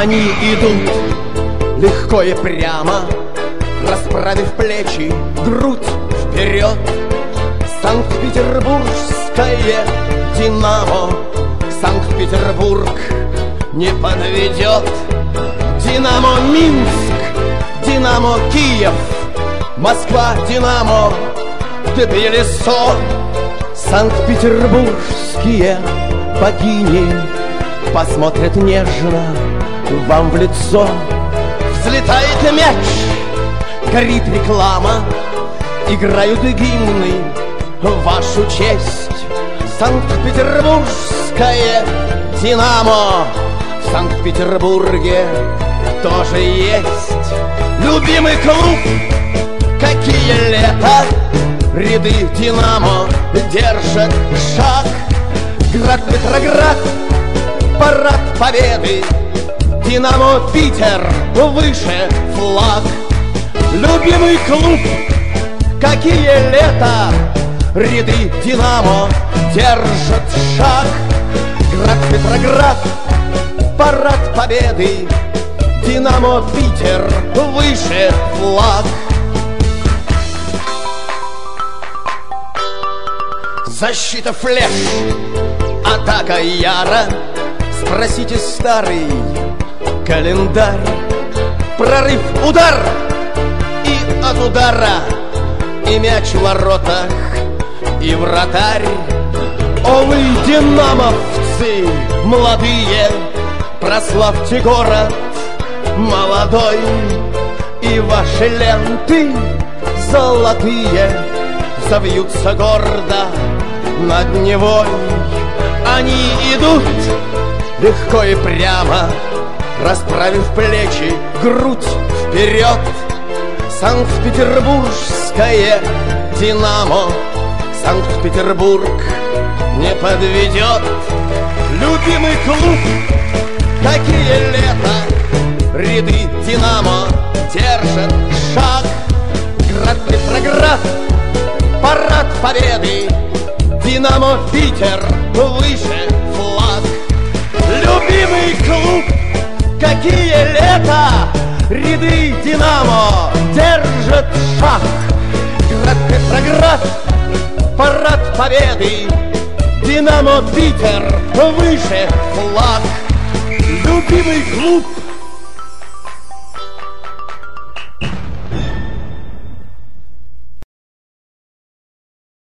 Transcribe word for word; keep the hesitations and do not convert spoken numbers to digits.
Они идут легко и прямо, расправив плечи, грудь вперед. Санкт-Петербургское Динамо Санкт-Петербург не подведет. Динамо Минск, Динамо Киев, Москва, Динамо Тбилиси. Санкт-Петербургские богини посмотрят нежно вам в лицо. Взлетает мяч, горит реклама, играют гимны в вашу честь. Санкт-Петербургское Динамо в Санкт-Петербурге тоже есть. Любимый клуб, какие лета, ряды Динамо держат шаг. Град Петроград, парад победы, Динамо Питер выше флаг. Любимый клуб, какие лета, ряды Динамо держат шаг. Град Петроград, парад победы, Динамо Питер выше флаг. Защита флеш, атака яра. Спросите старый календарь. Прорыв, удар, и от удара и мяч в воротах, и вратарь. О вы, динамовцы молодые, прославьте город молодой, и ваши ленты золотые завьются гордо над Невой. Они идут легко и прямо, расправив плечи, грудь вперед. Санкт-Петербургское Динамо Санкт-Петербург не подведет. Любимый клуб, какие лета, ряды Динамо держат шаг. Град Петроград, парад победы, Динамо Питер выше флаг. Любимый клуб, какие лета, ряды Динамо держат шаг. Град Петроград, парад победы, Динамо Питер выше флаг. Любимый клуб,